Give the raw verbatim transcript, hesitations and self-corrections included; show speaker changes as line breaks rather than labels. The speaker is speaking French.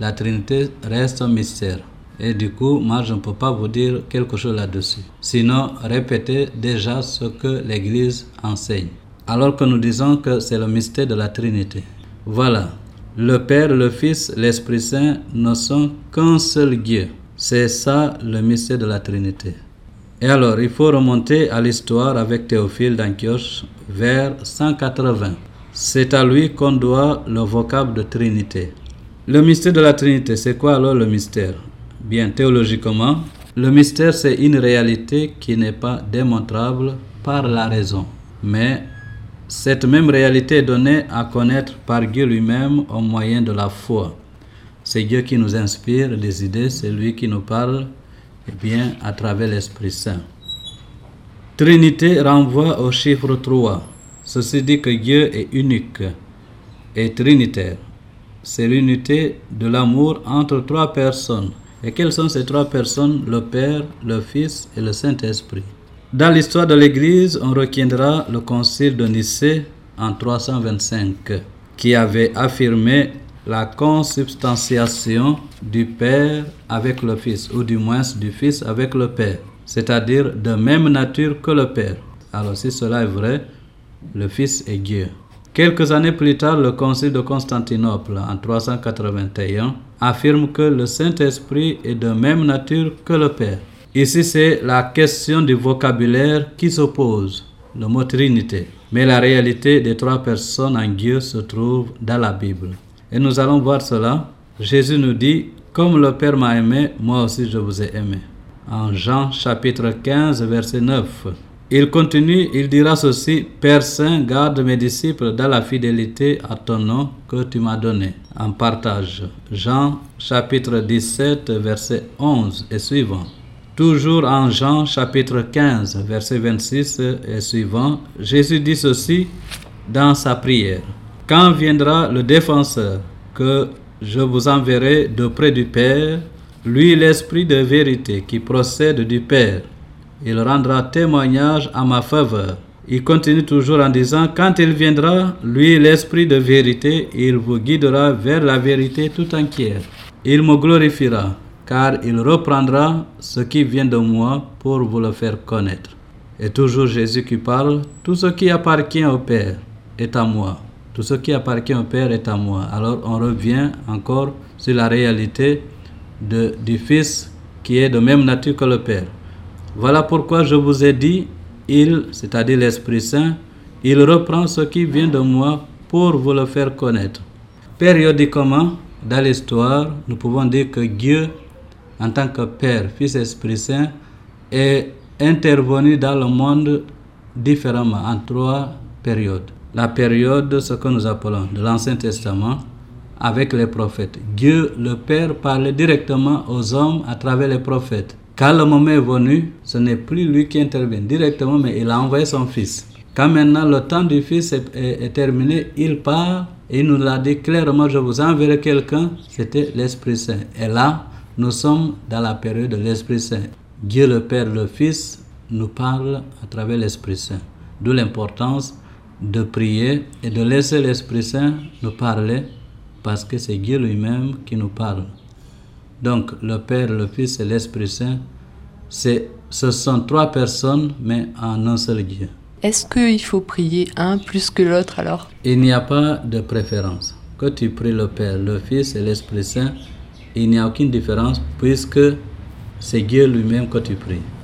la Trinité reste un mystère. Et du coup, moi, je ne peux pas vous dire quelque chose là-dessus. Sinon, répétez déjà ce que l'Église enseigne. Alors que nous disons que c'est le mystère de la Trinité. Voilà. Le Père, le Fils, l'Esprit Saint ne sont qu'un seul Dieu. C'est ça le mystère de la Trinité. Et alors, il faut remonter à l'histoire avec Théophile d'Antioche vers cent quatre-vingts. C'est à lui qu'on doit le vocable de Trinité. Le mystère de la Trinité, c'est quoi alors le mystère? Bien, théologiquement, le mystère, c'est une réalité qui n'est pas démontrable par la raison. Mais cette même réalité est donnée à connaître par Dieu lui-même au moyen de la foi. C'est Dieu qui nous inspire des idées, c'est lui qui nous parle, et bien à travers l'Esprit Saint. Trinité renvoie au chiffre trois. Ceci dit que Dieu est unique et trinitaire. C'est l'unité de l'amour entre trois personnes. Et quelles sont ces trois personnes? Le Père, le Fils et le Saint-Esprit. Dans l'histoire de l'Église, on retiendra le concile de Nicée en trois cent vingt-cinq, qui avait affirmé la consubstantiation du Père avec le Fils, ou du moins du Fils avec le Père, c'est-à-dire de même nature que le Père. Alors si cela est vrai, le Fils est Dieu. Quelques années plus tard, le concile de Constantinople, en trois cent quatre-vingt-un, affirme que le Saint-Esprit est de même nature que le Père. Ici, c'est la question du vocabulaire qui s'oppose, le mot Trinité. Mais la réalité des trois personnes en Dieu se trouve dans la Bible. Et nous allons voir cela. Jésus nous dit, comme le Père m'a aimé, moi aussi je vous ai aimé. En Jean chapitre quinze, verset neuf. Il continue, il dira ceci, Père Saint, garde mes disciples dans la fidélité à ton nom que tu m'as donné. En partage. Jean chapitre dix-sept, verset onze et suivant. Toujours en Jean chapitre quinze, verset vingt-six et suivant, Jésus dit ceci dans sa prière. Quand viendra le défenseur que je vous enverrai d'auprès du Père, lui l'Esprit de vérité qui procède du Père, il rendra témoignage à ma faveur. Il continue toujours en disant, quand il viendra, lui l'Esprit de vérité, il vous guidera vers la vérité tout entière. Il me glorifiera, car il reprendra ce qui vient de moi pour vous le faire connaître. Et toujours Jésus qui parle, tout ce qui appartient au Père est à moi. Tout ce qui appartient au Père est à moi. Alors on revient encore sur la réalité de, du Fils qui est de même nature que le Père. Voilà pourquoi je vous ai dit, il, c'est-à-dire l'Esprit Saint, il reprend ce qui vient de moi pour vous le faire connaître. Périodiquement, dans l'histoire, nous pouvons dire que Dieu, en tant que Père, Fils et Esprit Saint, est intervenu dans le monde différemment, en trois périodes. La période, ce que nous appelons de l'Ancien Testament, avec les prophètes. Dieu, le Père, parlait directement aux hommes à travers les prophètes. Quand le moment est venu, ce n'est plus lui qui intervient directement, mais il a envoyé son Fils. Quand maintenant le temps du Fils est, est, est terminé, il part et il nous l'a dit clairement, je vous enverrai quelqu'un, c'était l'Esprit Saint. Et là, nous sommes dans la période de l'Esprit Saint. Dieu le Père, le Fils, nous parle à travers l'Esprit Saint. D'où l'importance de prier et de laisser l'Esprit Saint nous parler, parce que c'est Dieu lui-même qui nous parle. Donc, le Père, le Fils et l'Esprit Saint, c'est, ce sont trois personnes, mais en un seul Dieu.
Est-ce qu'il faut prier un plus que l'autre alors?
Il n'y a pas de préférence. Que tu pries le Père, le Fils et l'Esprit Saint, il n'y a aucune différence puisque c'est Dieu lui-même que tu pries.